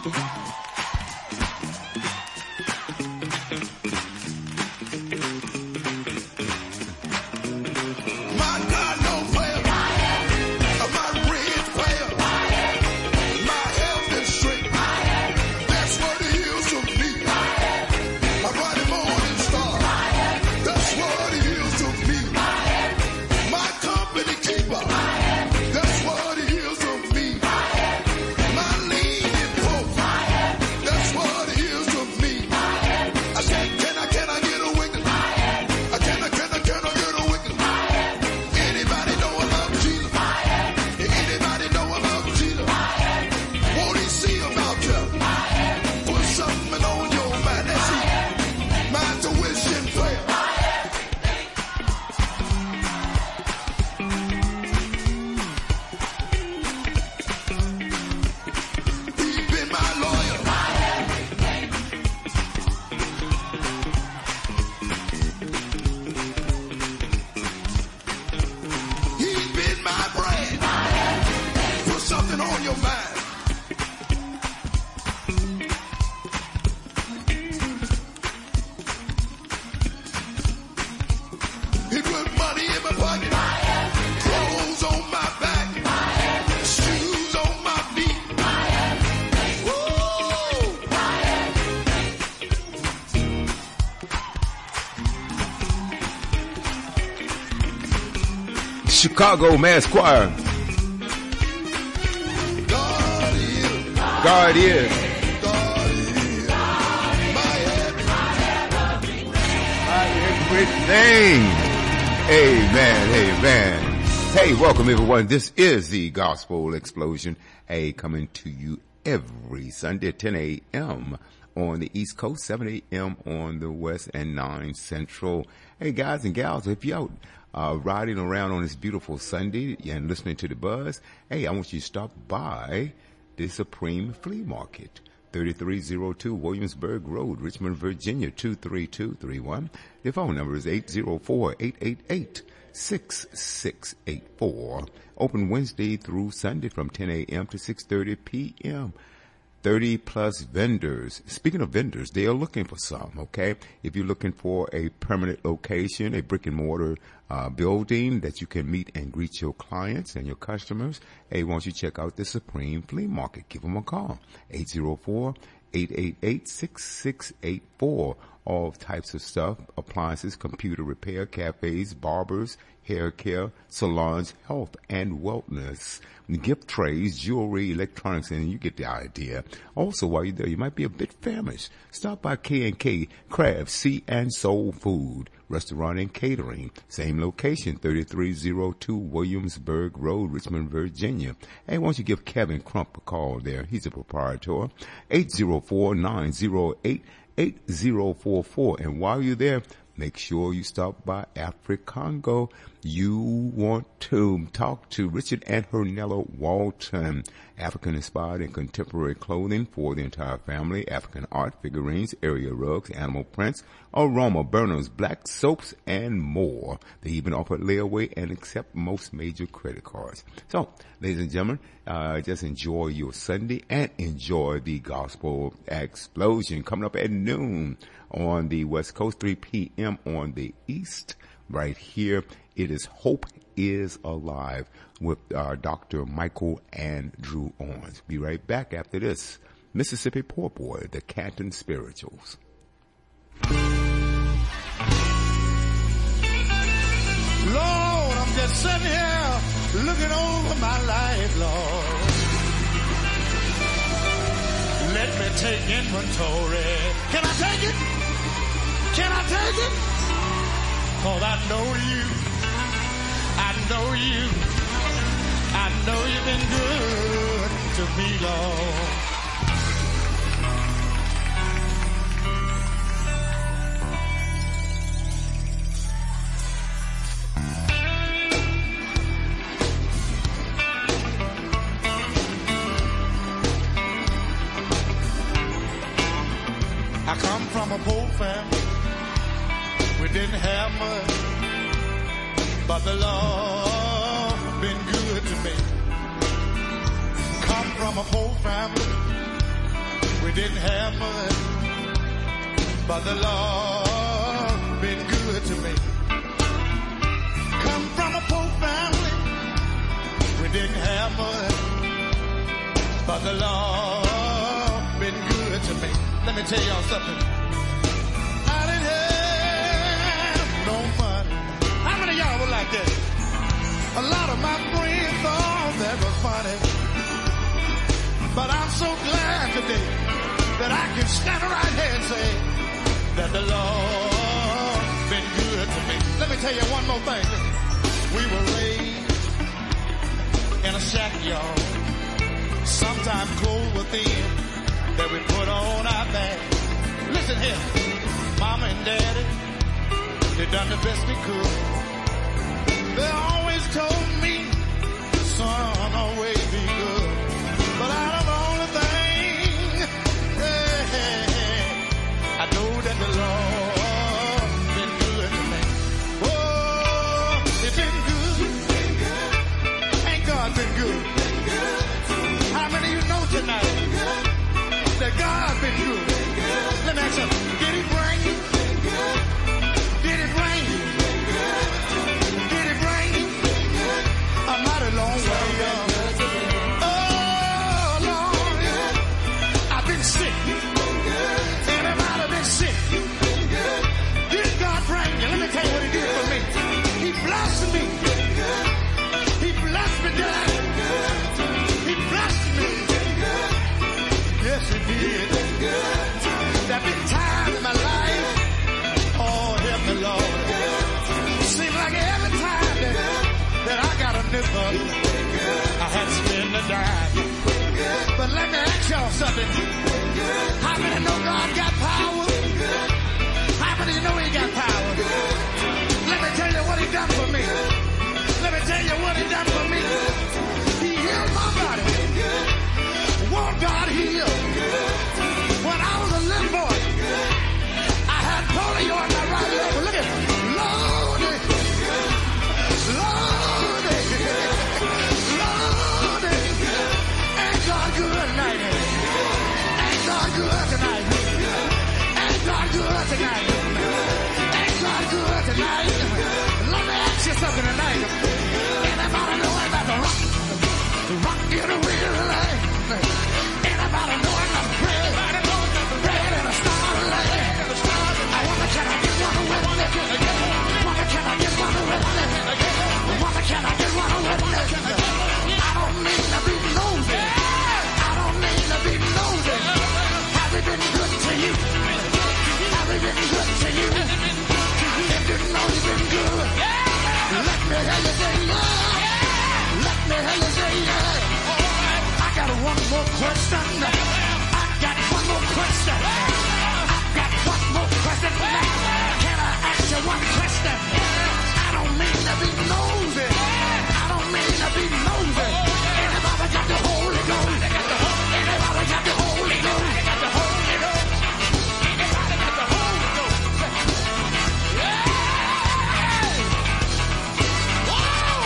Chicago Mass Choir. God is. My everything. Amen. Amen. Hey, welcome everyone. This is the Gospel Explosion. Hey, coming to you every Sunday at 10 a.m. on the East Coast, 7 a.m. on the West, and 9 Central. Hey, guys and gals, if you're out riding around on this beautiful Sunday and listening to the buzz, hey, I want you to stop by the Supreme Flea Market, 3302 Williamsburg Road, Richmond, Virginia, 23231. The phone number is 804-888-6684. Open Wednesday through Sunday from 10 a.m. to 6:30 p.m. 30 plus vendors. Speaking of vendors, they are looking for some, okay? If you're looking for a permanent location, a brick and mortar building that you can meet and greet your clients and your customers, hey, why don't you check out the Supreme Flea Market? Give them a call, 804-888-6684. All types of stuff, appliances, computer repair, cafes, barbers, hair care, salons, health and wellness, gift trays, jewelry, electronics, and you get the idea. Also, while you're there, you might be a bit famished. Stop by K&K Crab, Sea and Soul Food, Restaurant and Catering. Same location, 3302 Williamsburg Road, Richmond, Virginia. Hey, why don't you give Kevin Crump a call there? He's a proprietor. 804-908-8044. And while you're there, make sure you stop by Africongo. You want to talk to Richard and Hernella Walton. African-inspired and contemporary clothing for the entire family, African art, figurines, area rugs, animal prints, aroma burners, black soaps, and more. They even offer layaway and accept most major credit cards. So, ladies and gentlemen, just enjoy your Sunday and enjoy the Gospel Explosion coming up at noon on the West Coast, 3 p.m. on the East. Right here, it is Hope is Alive with Dr. Michael Andrew Owens. Be right back after this. Mississippi Poor Boy, the Canton Spirituals. Lord, I'm just sitting here looking over my life, Lord. Let me take inventory. Can I take it? Can I take it? 'Cause I know you. I know you. I know you've been good to me, Lord. I come from a poor family. We didn't have much, but the Lord been good to me. Come from a poor family. We didn't have much, but the Lord been good to me. Come from a poor family. We didn't have much, but the Lord been good to me. Let me tell y'all something. I didn't have no money. How many of y'all were like that? A lot of my friends thought that was funny. But I'm so glad today that I can stand right here and say that the Lord been good to me. Let me tell you one more thing. We were raised in a shack, y'all. Sometimes clothes were thin that we put on our back. Listen here, Mama and Daddy, they done the best they could. They always told me, son, always be good. But out of all the things, I know that the Lord been good to me. Oh, it's been good. Ain't God been good? How many of you know tonight that God been good? Let me ask you, did he bring you? Did it bring you? Did it bring you? A mighty long way, y'all. Sick. Anybody been sick? Did God bring you? Let me tell you what he did for me. He blessed me. He blessed me, Dad. He blessed me. Yes, he did. There been times in my life. Oh, help me, Lord. Seems like every time that I got a nickel, I had to spend a dime. But let me ask y'all something. How many know God got power? How many know he got power? Let me tell you what he done for me. Let me tell you what he done for me. He healed my body. Won't God heal? When I was a little boy, I had polio in my right leg. Look at it. Lordy. Lordy. Lordy. Ain't God good tonight? Ain't God good tonight? Ain't God good tonight? Ain't God good tonight? Let me ask you something tonight. Anybody know about the rock? The rock in the real life. Anybody know about the bread? Bread and a star of light. I wonder, can I get one with it? Wonder, can I get one with it? Wonder, can I get one with it? I don't need to be nosy. I don't need to be nosy. Have we been good to you? Have we been good to you? If you know you've been good, let me hear you say yeah. Let me hear you say yeah. I got one more question. I got one more question. I got one more question. Can I ask you one question? I don't mean to be nosy. I don't mean to be nosy. Anybody got the Holy Ghost? Anybody got the Holy Ghost? Got the Holy Ghost? Anybody got the Holy Ghost? Yeah! Whoa!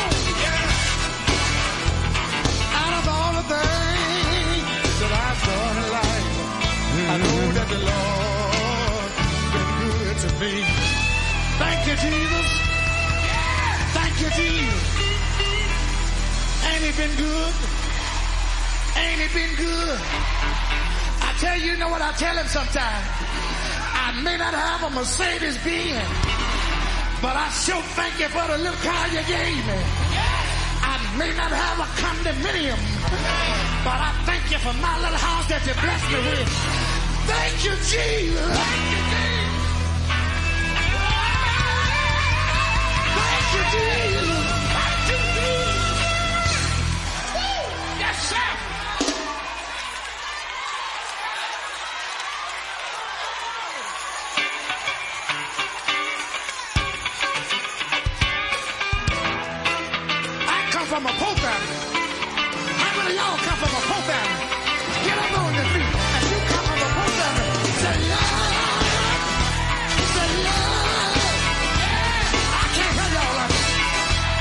Yeah! Out of all the things that I've done in life, I know that the Lord been good to me. Thank you, Jesus. Thank you, Jesus. Ain't he been good? Ain't he been good? I tell you, you know what I tell him sometimes? I may not have a Mercedes-Benz, but I sure thank you for the little car you gave me. I may not have a condominium, but I thank you for my little house that you blessed me with. Thank you, Jesus. Thank you, Jesus. Thank you, Jesus. Thank you, Jesus. Woo! Yes, sir. I come from a poor family. How many of y'all come from a poor family? Get up on your feet. If you come from a poor family, say yeah. Say yeah. I can't hear y'all.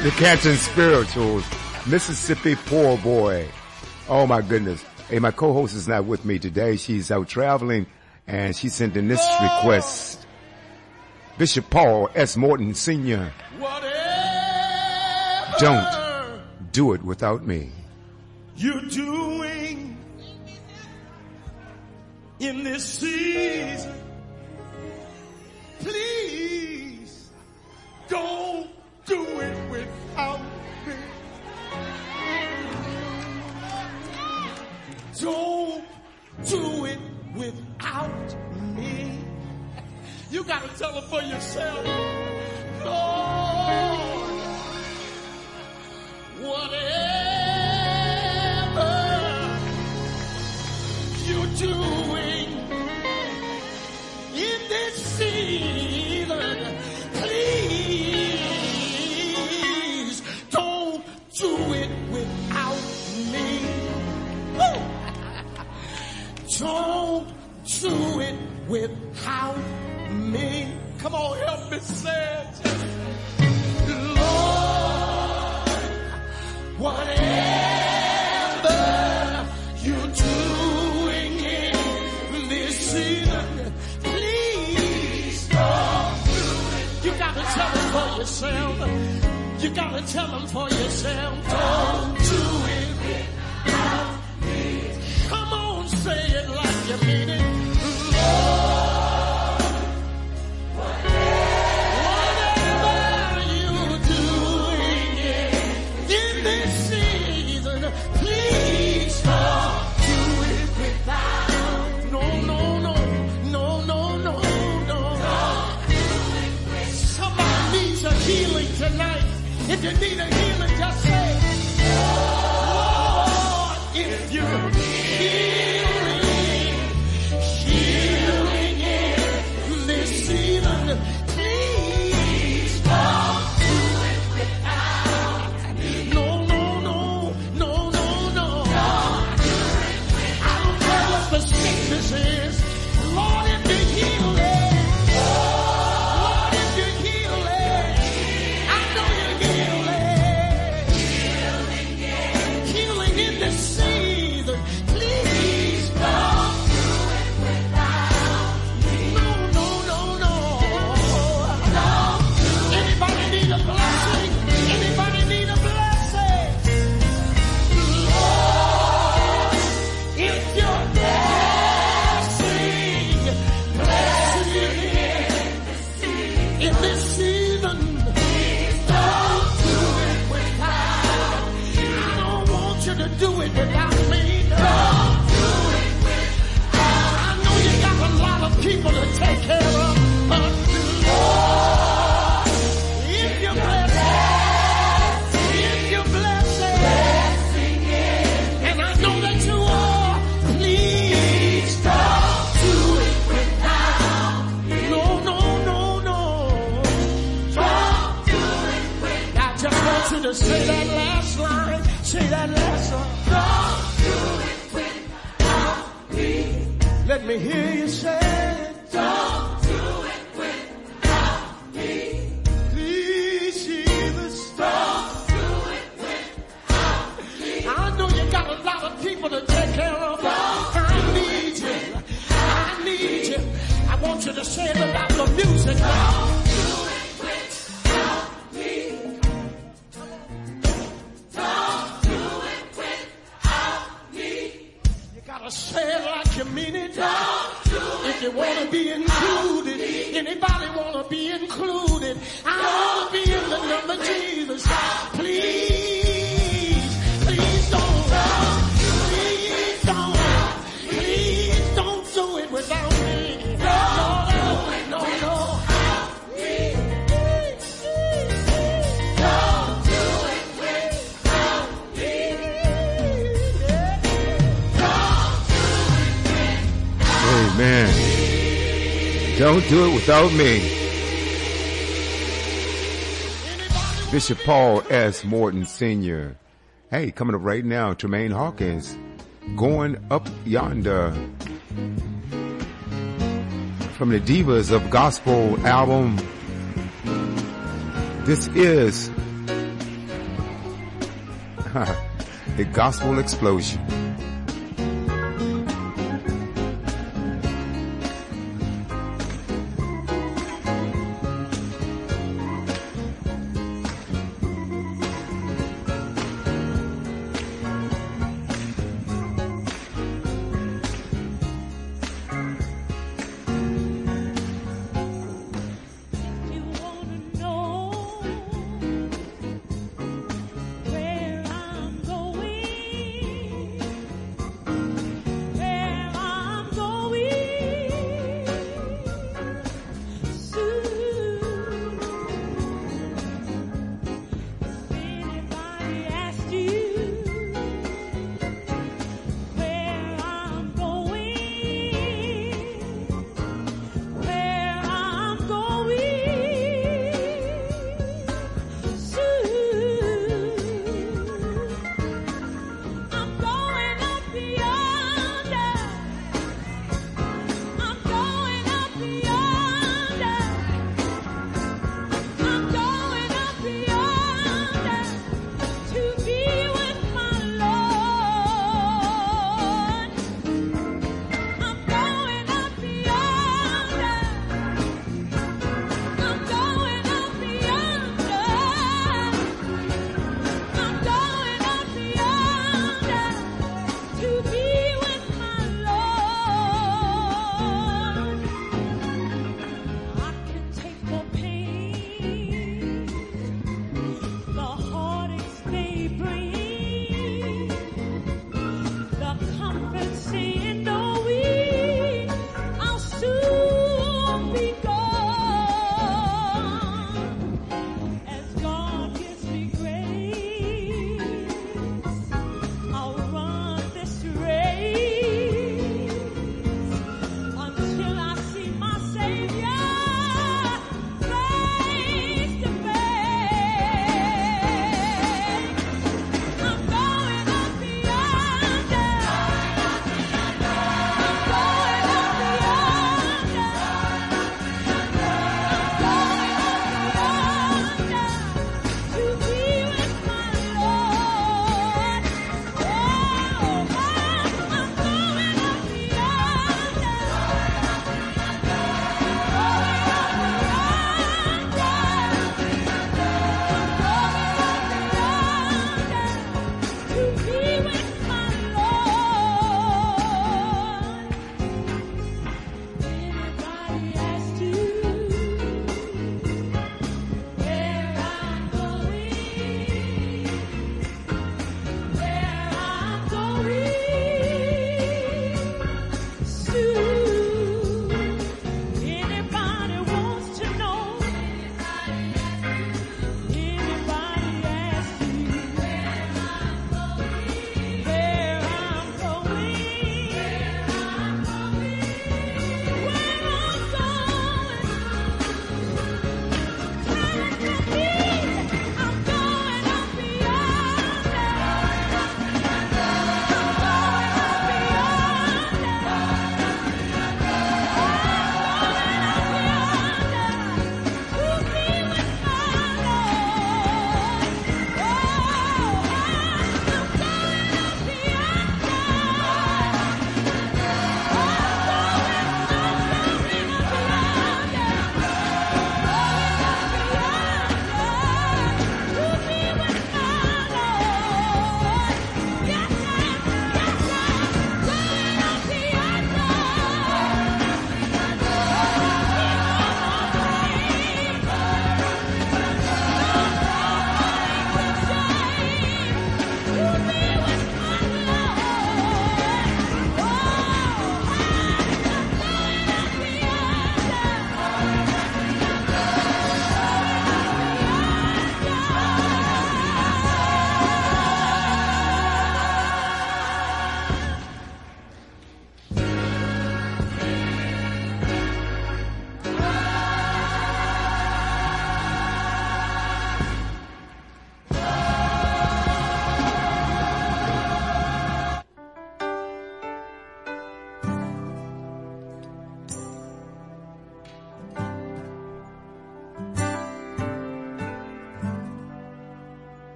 The Canton Spirituals, Mississippi Poor Boy. Oh my goodness. Hey, my co-host is not with me today. She's out traveling and she sent in this request. Bishop Paul S. Morton Sr. Don't do it without me. You're doing in this season, please don't do it without me. Don't do it without me. You gotta tell it for yourself. Lord, whatever you're doing in this season, please don't do it without me. Woo! Don't do it without me. Come on, help me say it. Lord, whatever you're doing in this season, please don't do it. You gotta tell them for yourself. You gotta tell them for yourself. Don't do it without me. Come on, say it like you mean it. Lord, whatever you're doing in this season, please don't do it without. No. Somebody needs a healing tonight. If you need a healing, just say, Lord, if you're healing in this season, please don't do it without. No. I don't care what the sickness is. Lord, if you heal it. Lord, if you heal it. I know you heal it. Healing in this season. Please don't do it without me. No. Anybody need a blessing? Anybody need a blessing? Lord, if you're blessing in this season, please don't do it without. I don't want you to do it without me. Don't do it without. I know you got a lot of people to take care of, but Lord, if you're blessing, and I know that you are, please don't do it without. No. Don't do it without. I just want you to say that last line. Say that last line. Don't do it without me. Let me hear you say it. Don't do it without me. Please, Jesus, don't do it without me. I know you got a lot of people to take care of. I need you. I want you to say it without the music. Don't do it without me. Don't do it without me. You gotta say it like you mean it. Don't do it. If you wanna be included, anybody wanna be included? I wanna be in the number of Jesus. Please don't. Please don't do it without me. No. Amen. Don't do it without me. Bishop Paul S. Morton Sr. Hey, coming up right now, Tremaine Hawkins, Going Up Yonder, from the Divas of Gospel album. This is The Gospel Explosion.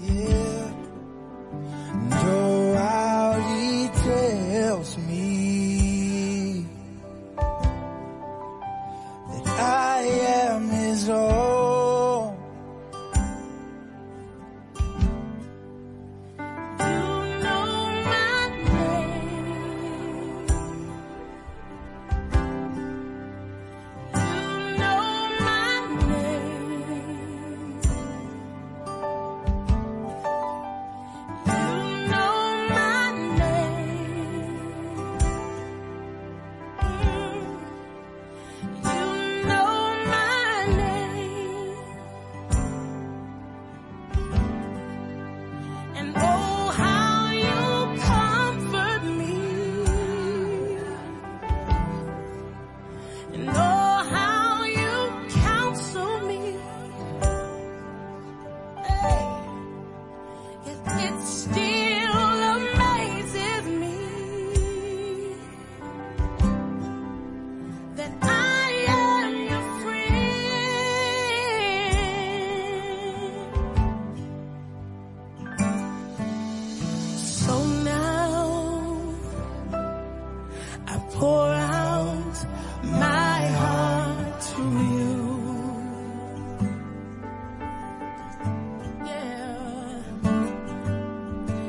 Yeah. Go out, he tells me that I am his own. You know my name. You know my name. You know my name. You know my name. And oh, how you comfort me. And oh, how you counsel me. Hey. Yet it still amazes me that I am your friend. So now I pour out my heart to you. Yeah.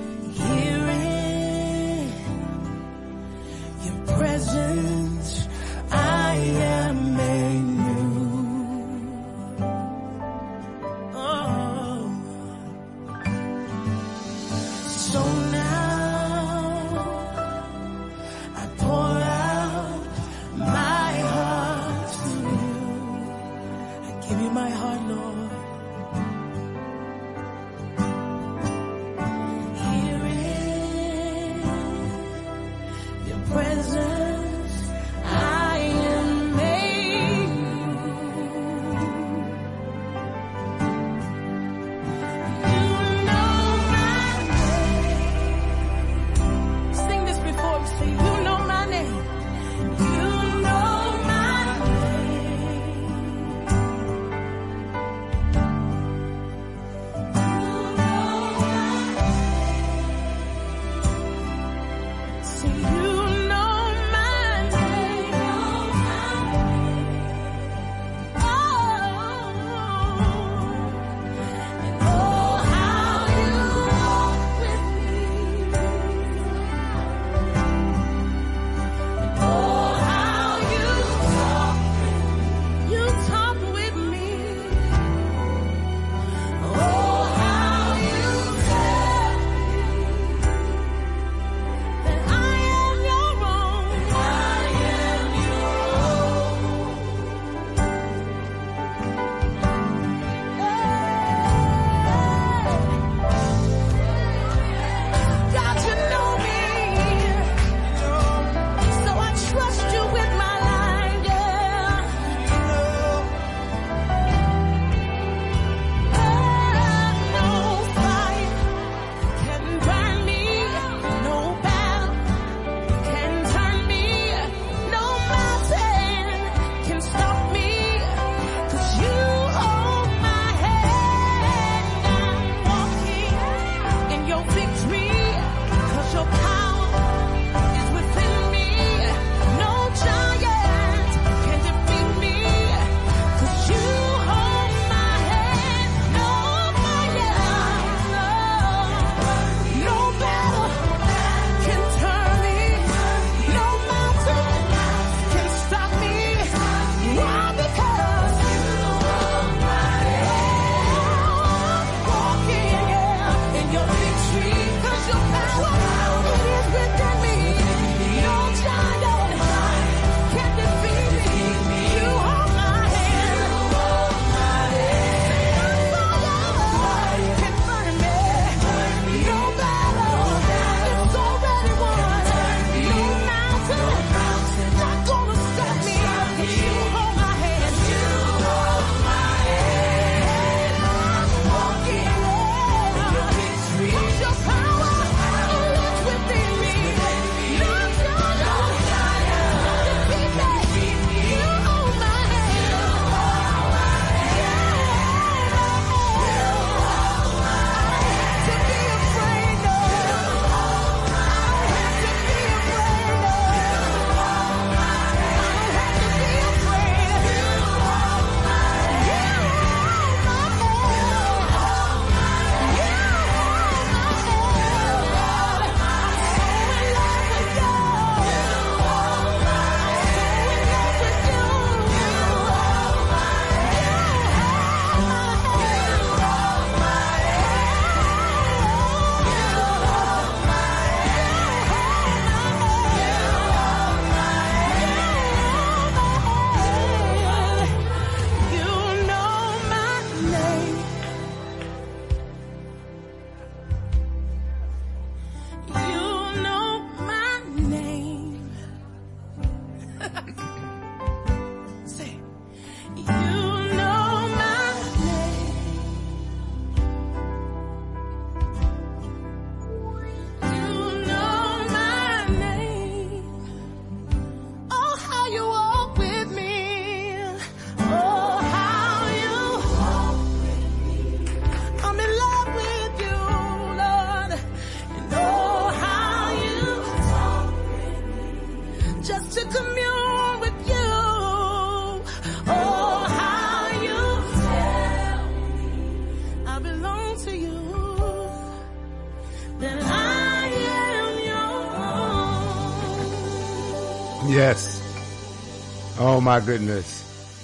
Yes. Oh my goodness.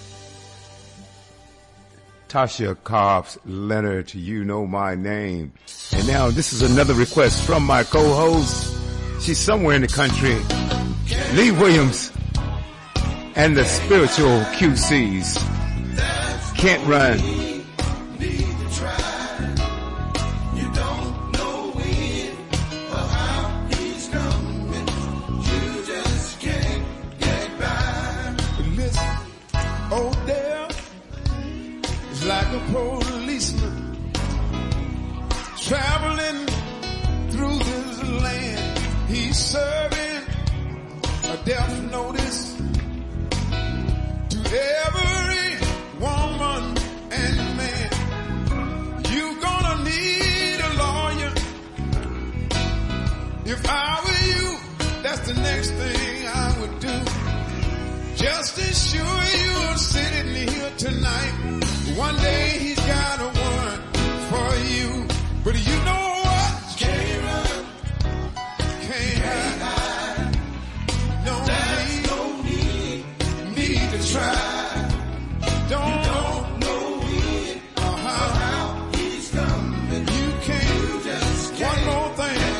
Tasha Cobbs Leonard, you know my name. And now this is another request from my co-host. She's somewhere in the country. Lee Williams and the Spiritual QCs. Can't Run. Policeman traveling through this land, he's serving a death notice to every woman and man. You're gonna need a lawyer. If I were you, that's the next thing I would do. Just as sure you're sitting here tonight, one day he's got a warrant for you. But you know what? Can't run, can't hide. No need to try. Don't know when or how he's coming. You can't just one more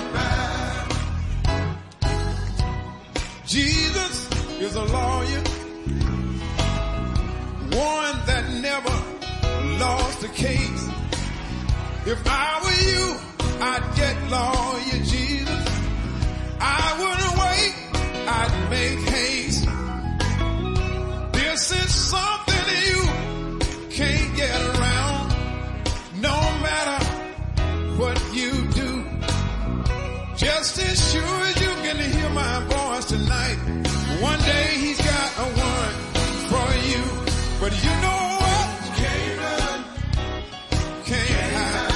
thing. Jesus is a lawyer, one that never lost a case. If I were you, I'd get lawyer Jesus. I wouldn't wait, I'd make haste. This is something you can't get around, no matter what you do. Just as sure as you can hear my voice tonight, one day he's got a warrant for you. But you know what? Can't run, can't hide.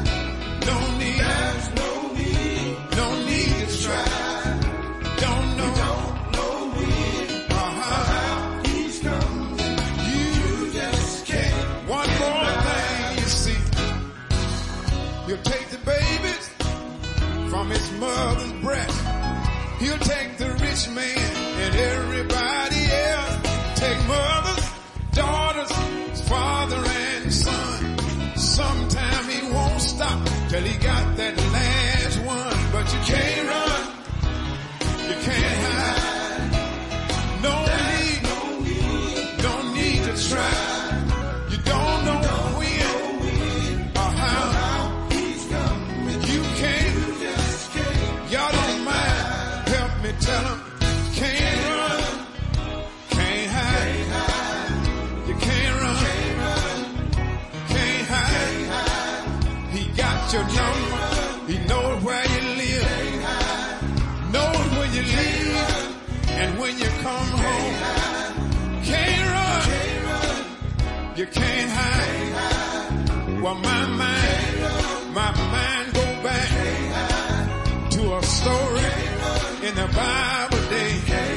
No need to try. Don't know when or how he's coming. You just can't. One more thing you see. He'll take the babies from his mother's breast. He'll take the rich man and everybody else. Take mothers, daughters, father and son. Sometime he won't stop till he got that last one. But you can't run, you can't hide. No need to try. You don't know when or how he's coming. You can't, y'all don't mind. Help me tell him. Can't run, can't hide. You can't run, can't hide. He got your number. He knows where you live, knows when you leave, and when you come home. Can't run, you can't hide. Well, my mind go back to a story in the Bible day.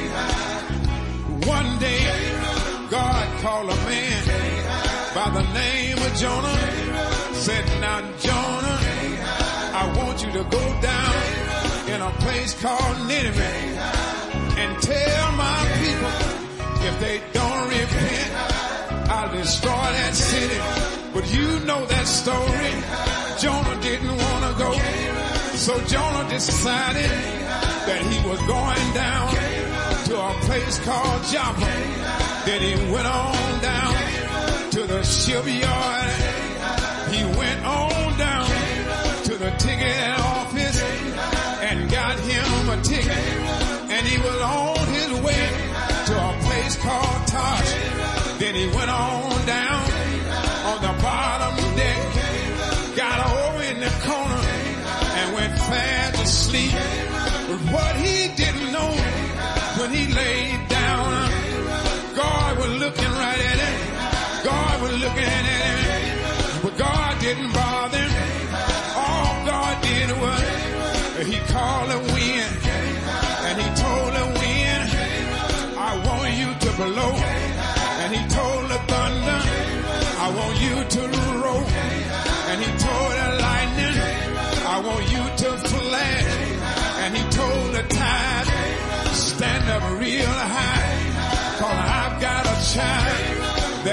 One day, God called a man by the name of Jonah. Said, now Jonah, I want you to go down in a place called Nineveh and tell my people if they don't repent, I'll destroy that city. But you know that story. Jonah didn't want to go, so Jonah decided that he was going down to a place called Joppa. Then he went on down to the shipyard. He went on down to the ticket office and got him a ticket, and he was on his way to a place called Tarshish. Then he went on down on the bottom deck, got over in the corner and went fast asleep. But what he didn't know, when he laid down, God was looking right at him. God was looking at him, but God didn't bother him. All God did was he called the wind and he told the wind, I want you to blow. And he told the thunder, I want you to roll. And he told the lightning, I want you to flash. And he told the tide, stand up real high.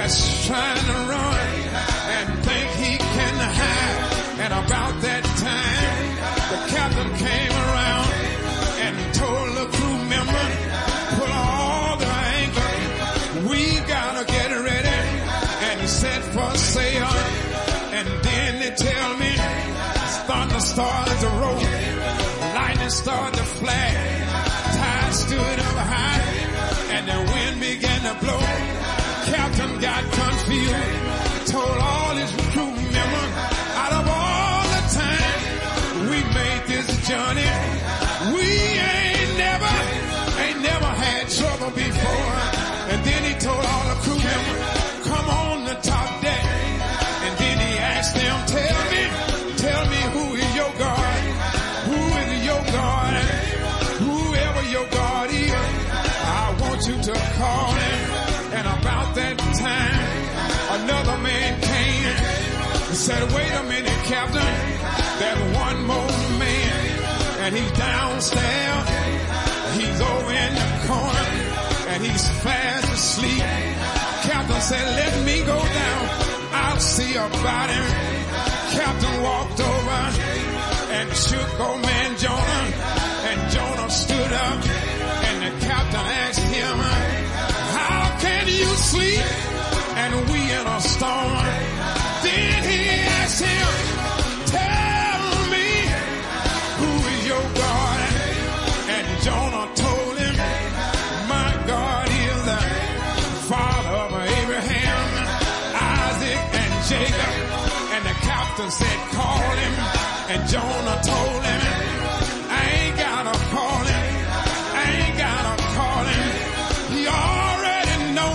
that's trying to run and think he can hide. And about that time, the captain came around and told the crew member, put all the anchor, we gotta get ready and set for sail. And then they tell me, thunder started to roll, lightning started to flash, tide stood up high, and the wind began to blow. Captain got confused, told all his crew members, out of all the time we made this journey, we ain't never had trouble before. And then he told all the crew members, come on the top deck. And then he asked them, tell me who is your God? Who is your God? Whoever your God is, I want you to call him. And about that time, another man came and said, wait a minute, Captain, there's one more man, and he's downstairs, he's over in the corner, and he's fast asleep. Captain said, let me go down, I'll see about him. Captain walked over and shook old man Jonah, and Jonah stood up, and the captain asked him, how can you sleep and we in a storm? Then he asked him, tell me, who is your God? And Jonah told him, my God is the Father of Abraham, Isaac, and Jacob. And the captain said, call him. And Jonah told him, I ain't gotta call him. I ain't gotta call him. You already know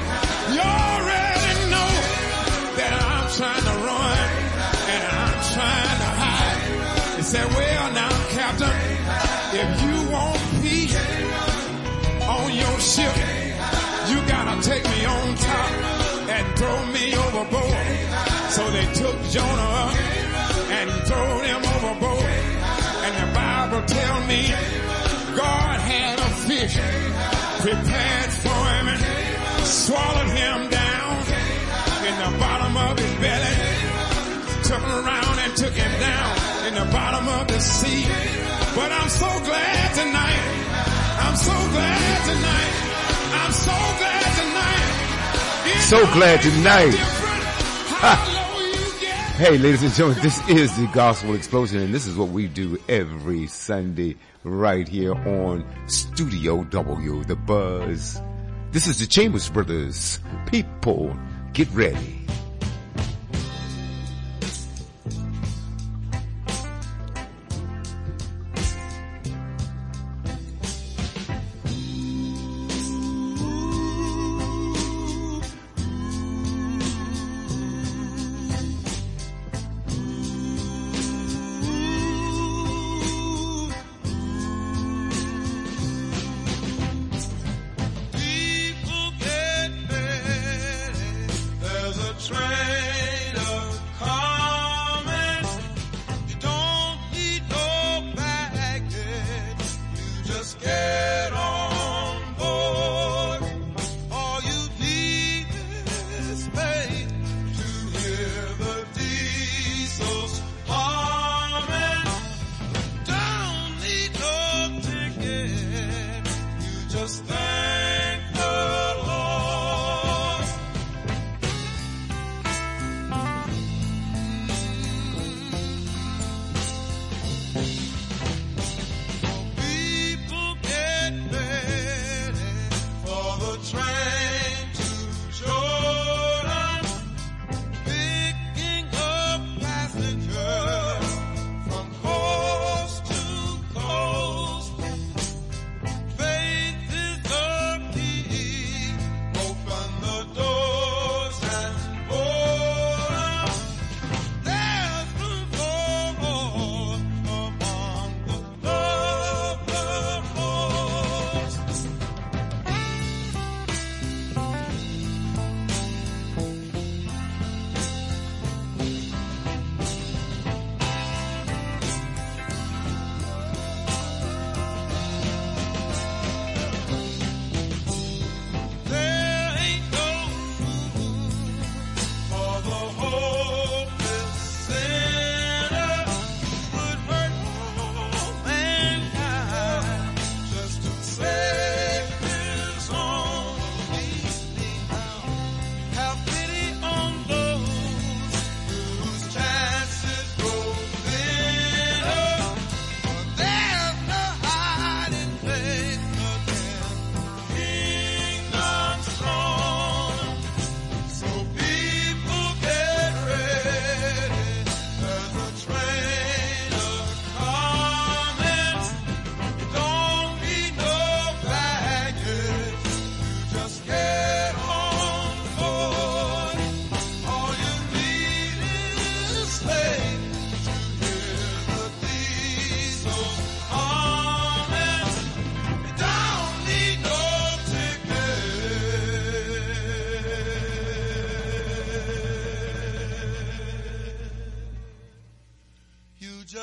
that I'm trying to run and I'm trying to hide. He said, well now, Captain, if you want peace on your ship, you gotta take me on top and throw me overboard. So they took Jonah up and threw him overboard. And the Bible tell me God had a fish prepared for him and swallowed him down in the bottom of his belly, took him around and took him down in the bottom of the sea. But I'm so glad tonight, I'm so glad tonight, I'm so glad tonight. So glad tonight. Hey, ladies and gentlemen, this is the Gospel Explosion, and this is what we do every Sunday right here on Studio W, The Buzz. This is the Chambers Brothers. People, get ready. There's a train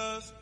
Jesus.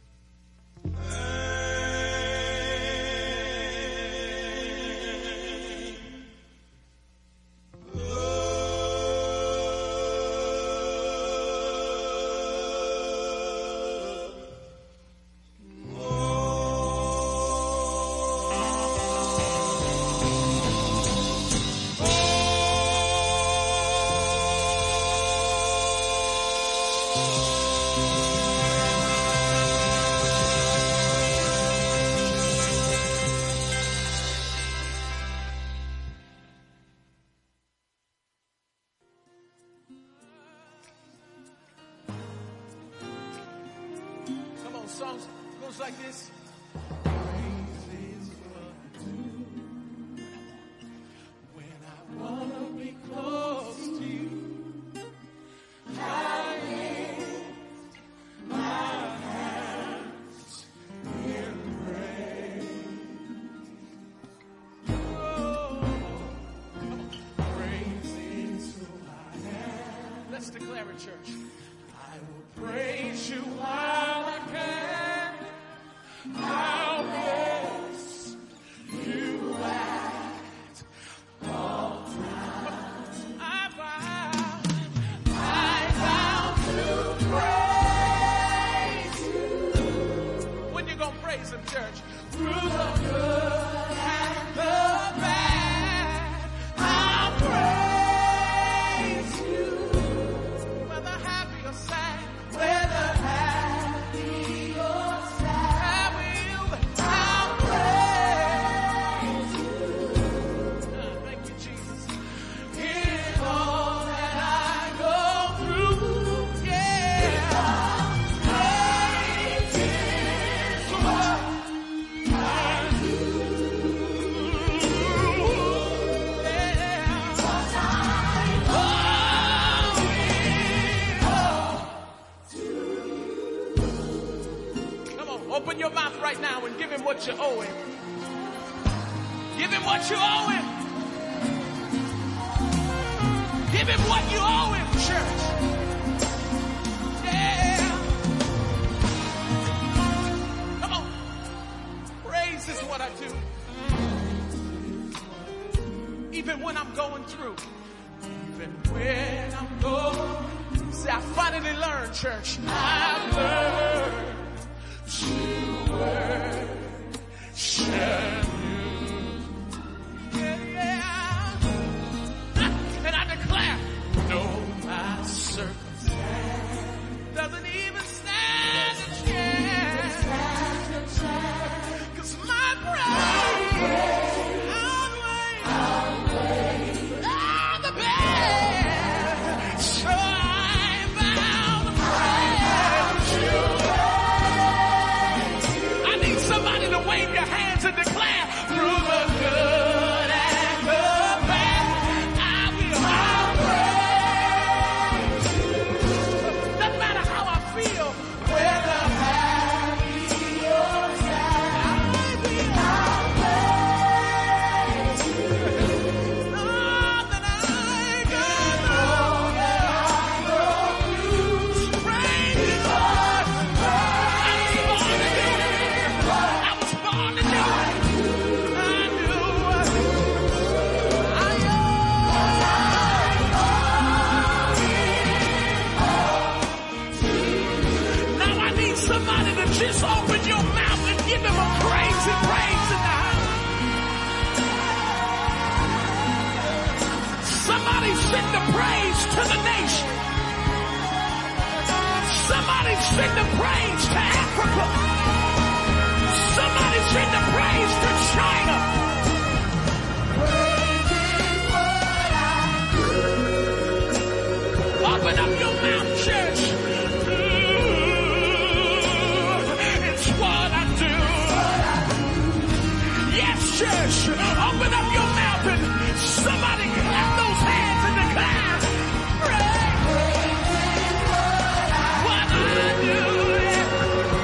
Songs goes like this. When I wanna be close to you, I lift my hands in praise. Oh, praise is who I am. Let's declare it, church. I will praise you while I can. I'll bless you at all times. I vow to praise you. When you gonna praise him, church? Through the good and the bad, I'll praise you. Whether happy or sad, whether happy or sad, I'll praise you. Thank you, Jesus. In all that I go through, yeah. Praise is what I do. Yeah. Come on, open your mouth right now and give him what you owe him. Give him what you owe him. Give him what you owe him, church. Yeah. Come on. Praise is what I do. Even when I'm going through. Even when I'm going. See, I finally learned, church. I learned to worship you. Yeah. And I declare, no, my circumstance doesn't even stand a chance. 'Cause my praise outweighs all the bad. So I vow to praise you. I need somebody to wave your hands and declare, through the good and the bad, I will praise you. Doesn't matter how I feel, whether happy or sad, I will praise you. All that I go through, praise you. I was born to do it. I knew. Now I need somebody to just open your mouth and give him a crazy praise in the house. Somebody send the praise to the nation. Somebody send the praise to Africa. Somebody send the praise to China. Open up your mouth, church. It's what I do. Yes, church. Open up your mouth and somebody clap those hands in the clouds. Praise what I do.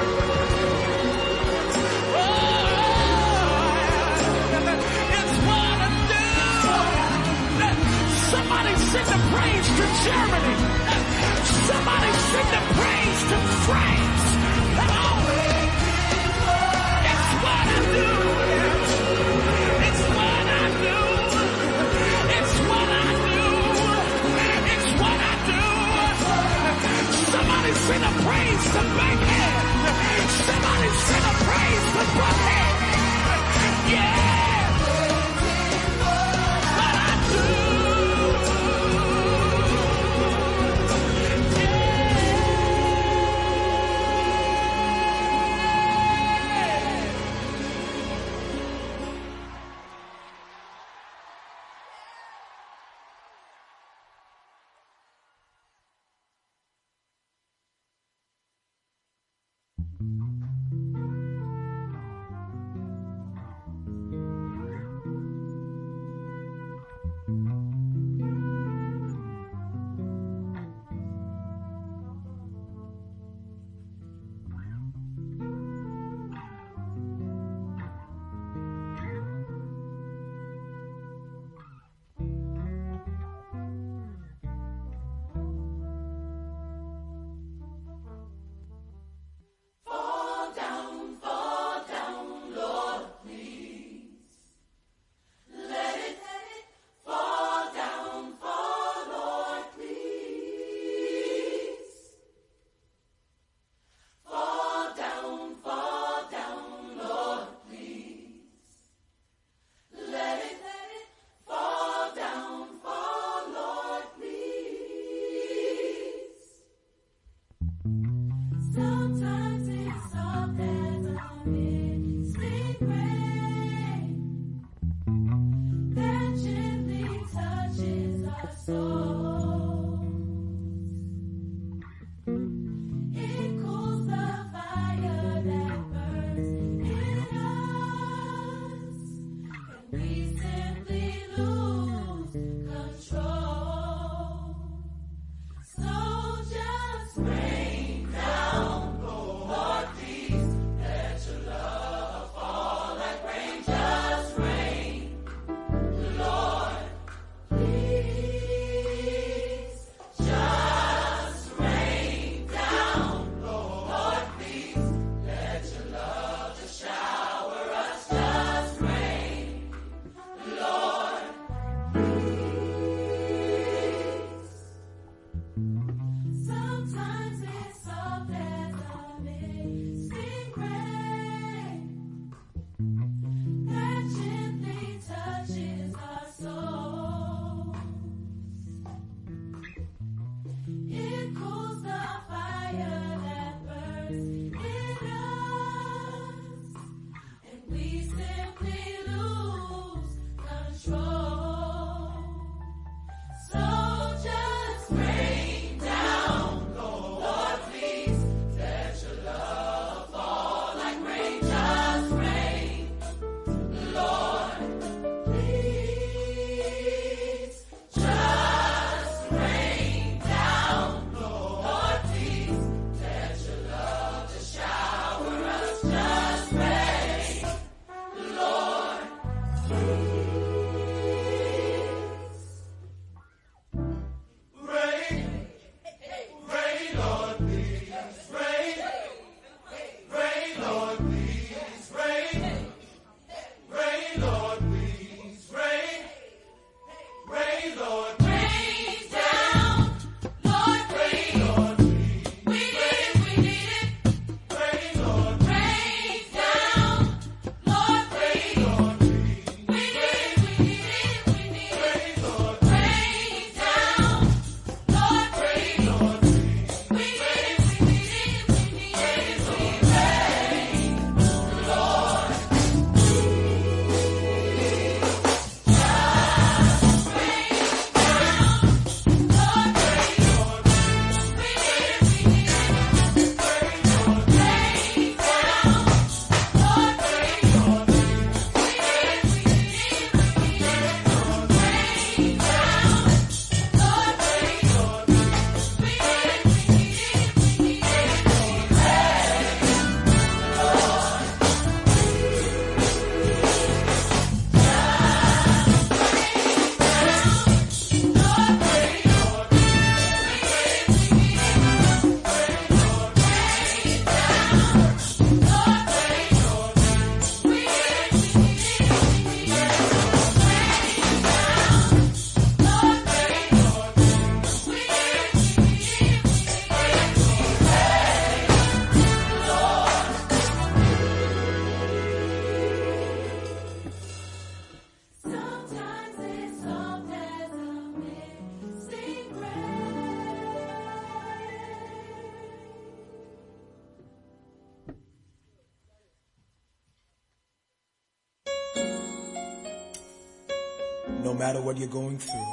No matter what you're going through,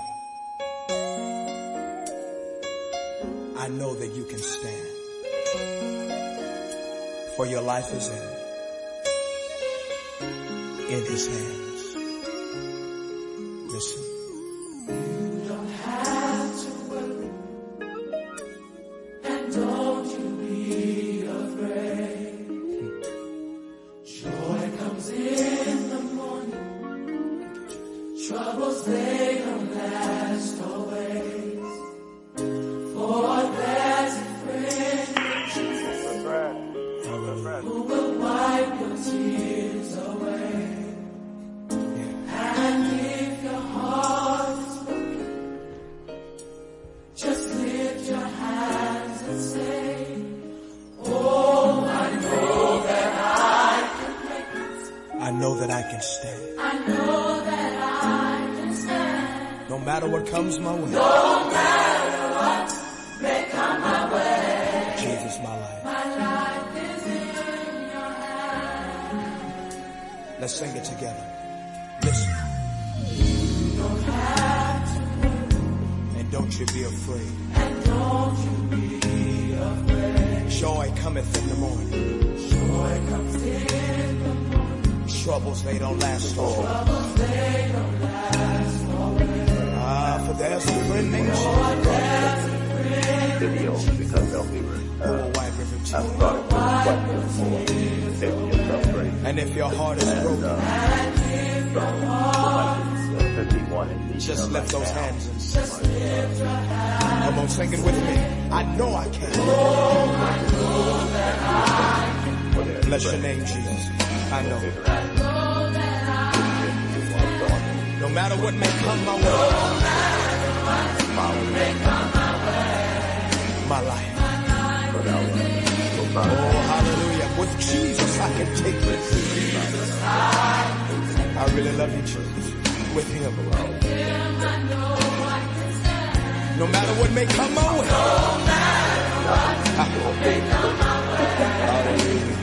I know that you can stand. For your life is in His hands. Listen. You don't have to worry, and don't you be afraid. Joy comes in the morning. Troubles, they don't last always. For there's a friend who will wipe your tears away. And if your heart is broken, just lift your hands and say, oh, I know that I can make it. I know that I can stand. I know that I can stand. No matter what comes my way. No matter what may come my way. Jesus, my life. My life is in your hands. Let's sing it together. Listen. You don't have to worry, And don't you be afraid. and don't you be afraid. Joy cometh in the morning. Joy comes in the morning. Troubles, they don't last always. Troubles, they don't last always. For there's a friend named Jesus. Video because they'll be Who will wipe every I tear. thought it was quite before. Take yourself great. And if your heart is broken, 51 in the just lift those hands and sing. Come on, sing it with me. I know I can. Bless your name, Jesus. I know. No matter what may come my way. My life. Oh, hallelujah. With Jesus, I can take this. I really love you, Jesus. With Him. No matter what may come my way. Hallelujah.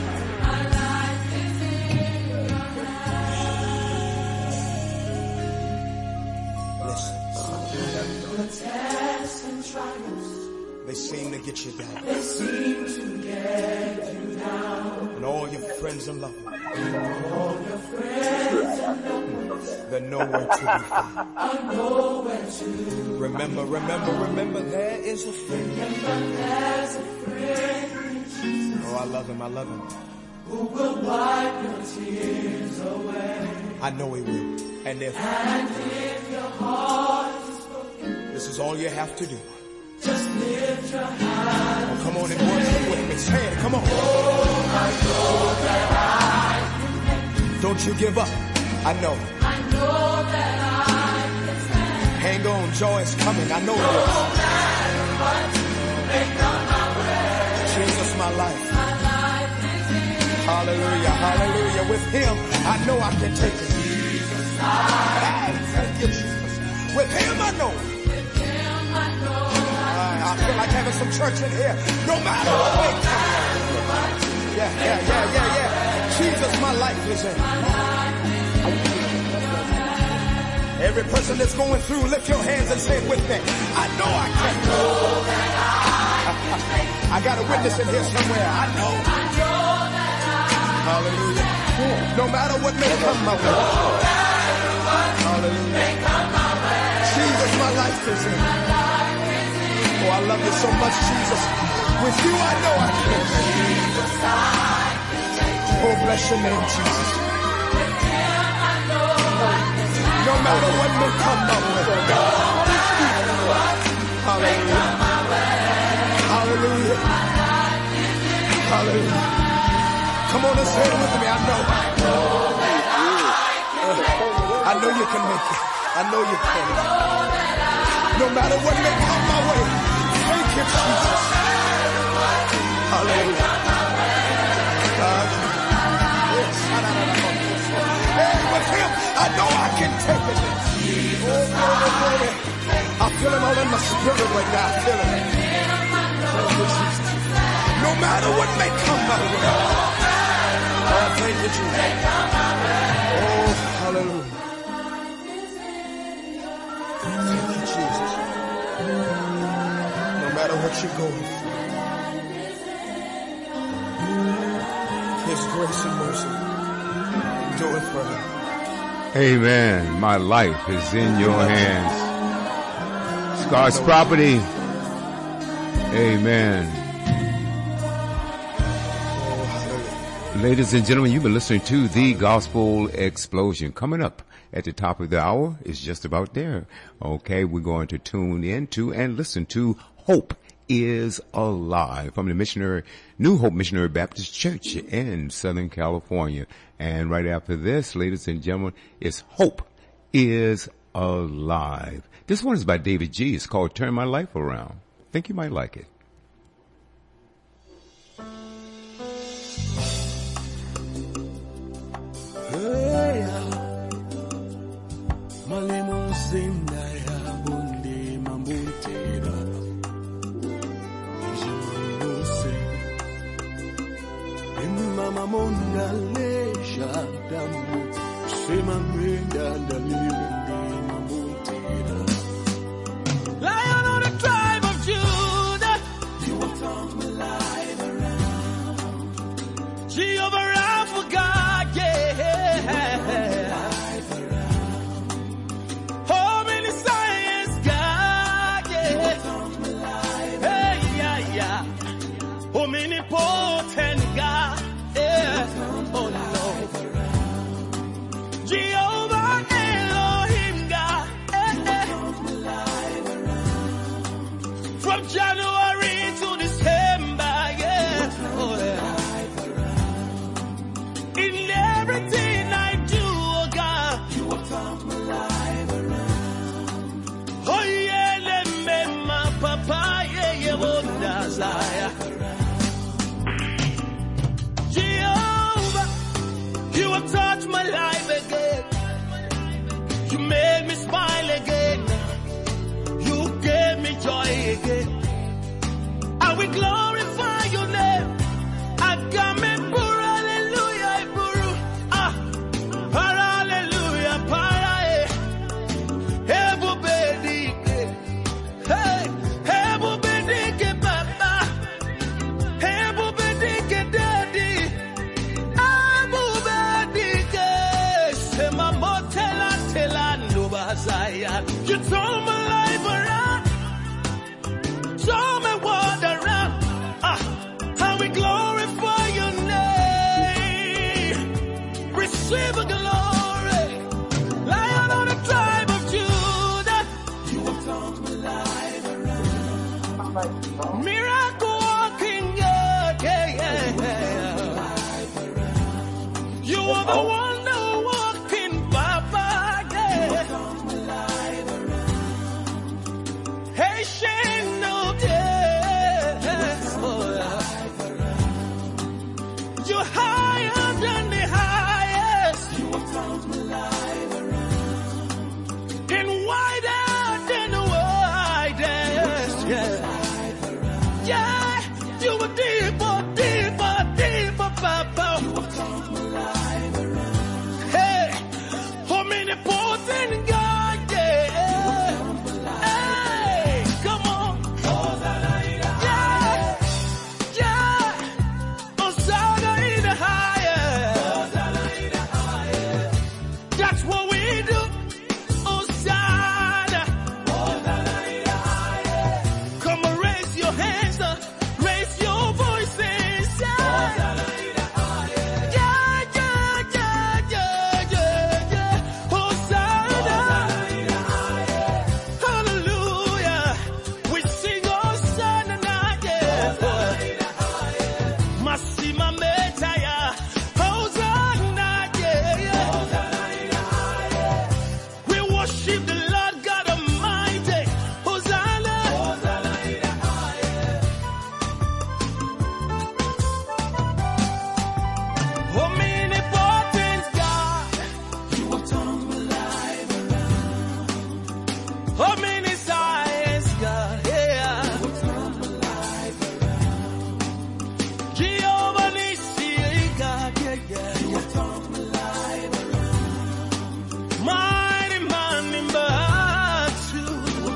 Tests and trials, They seem to get you down. they seem to get you down. And all your friends and loved ones, All your friends and loved ones they're nowhere to be found. are nowhere to. Remember, there is a friend. There's a friend Oh, I love Him, I love Him. who will wipe your tears away. I know He will. And if And if your heart is broken, this is all you have to do, just lift your hand. oh, come on and worship with me. Say it, come on. I know that Don't you give up. I know. I know that I can stand. Hang on, joy is coming. I know it No is. matter what may come my way. Jesus, my life. My life is in His. Hallelujah, hallelujah. With Him, I know I can take it. Jesus, Hey, thank you, Jesus. With Him, I know. with Him I know. I feel like having some church in here. No matter what may come. Yeah. Jesus, my life is in. Every person that's going through, lift your hands and say it with me. I know I can. I got a witness in here somewhere. I know. Hallelujah. No matter what may come my way. Hallelujah. Jesus, my life is in. Oh, I love you so much, Jesus. With you, I know I can. Oh, bless your name, Jesus. No matter what may come my way. Hallelujah. Hallelujah. Hallelujah. Come on and say it with me. I know. I know you can make it. I know you can. No matter what may come my way. Thank you, Jesus. Hallelujah. Hey, with Him, I know I can take it. Oh, glory. I feel Him all in my spirit right now. I feel Him. Thank you, Jesus. No matter what may come my way. Oh, thank you, Jesus. Oh, hallelujah. Thank you, Jesus. No matter what you're going through, His grace and mercy do it for Him. Amen. My life is in your hands. Scar's property. Amen. Ladies and gentlemen, you've been listening to The Gospel Explosion. Coming up at the top of the hour is just about there. Okay, we're going to tune into and listen to Hope is Alive from the New Hope Missionary Baptist Church in Southern California. And right after this, ladies and gentlemen, is Hope is Alive. This one is by David G. It's called Turn My Life Around. Think you might like it. Lion of the tribe of Judah, you will turn my life around. Jehovah Rapha, God, yeah. Oh, many science, God, yeah. Hey, yeah. Oh, many potent, God, yeah. Oh, Lord. Jehovah Elohim, God, from January to December, yeah. Oh, yeah. In everything I do, oh God, you have turned my life around. Oh yeah, let me, my papa, yeah, wonders, Jehovah, you have touched my life again. You made me smile again. You gave me joy again. I will glorify your name. I got me pura, hallelujah, pura. Para, hallelujah, para, Ebu bedike. Hey, Ebu bedike, Baba. Ebu bedike, Daddy. Ebu bedike. Sema motela, telando bazaya. You told my life around. Show me what around. I will glorify your name. Receive the glory. Lion of the tribe of Judah. You have turned my life around. Miracle walking God. Yeah. You are the one that are higher than the highest. You have turned my life around. And wider than the widest. Yeah. Yeah, you were deeper, deeper, deeper, Papa. You have turned my life around. Hey, omnipotent God, yeah. Hey, come on. Yeah, yeah. Hosanna in the highest. That's what we do. Hosanna. Come on, raise your hands up. Raise your voices. Yeah, yeah, yeah, yeah, yeah, yeah. Hosanna. Hallelujah. We sing Hosanna now, yeah. Massima Metaya. Hosanna, yeah, yeah. We worship the Lord God Almighty. Hosanna. Omnipotent God. You have turned my life around. Omniscience God. Yeah. Turned my life around. Jehovah Nissi God. Yeah, yeah. You have turned my life around. Mighty man in battle.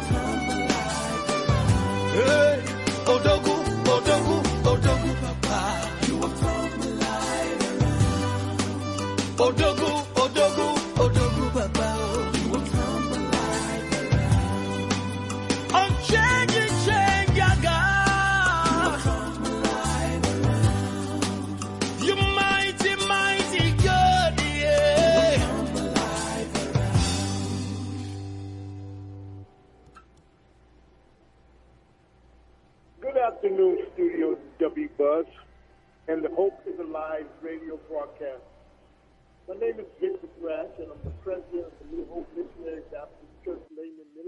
Hey. Odogu, Odogu, Odogu, Papa. You have turned my life around. Odogu, Odogu, Odogu, Papa. You have turned my life around. Unchanging, change, your God. Turned my life around. You mighty, mighty God, yeah. Turned my life around. Good afternoon, Studio W Buzz, and the Hope is Alive radio broadcast. My name is Victor Thrash, and I'm the president of the New Hope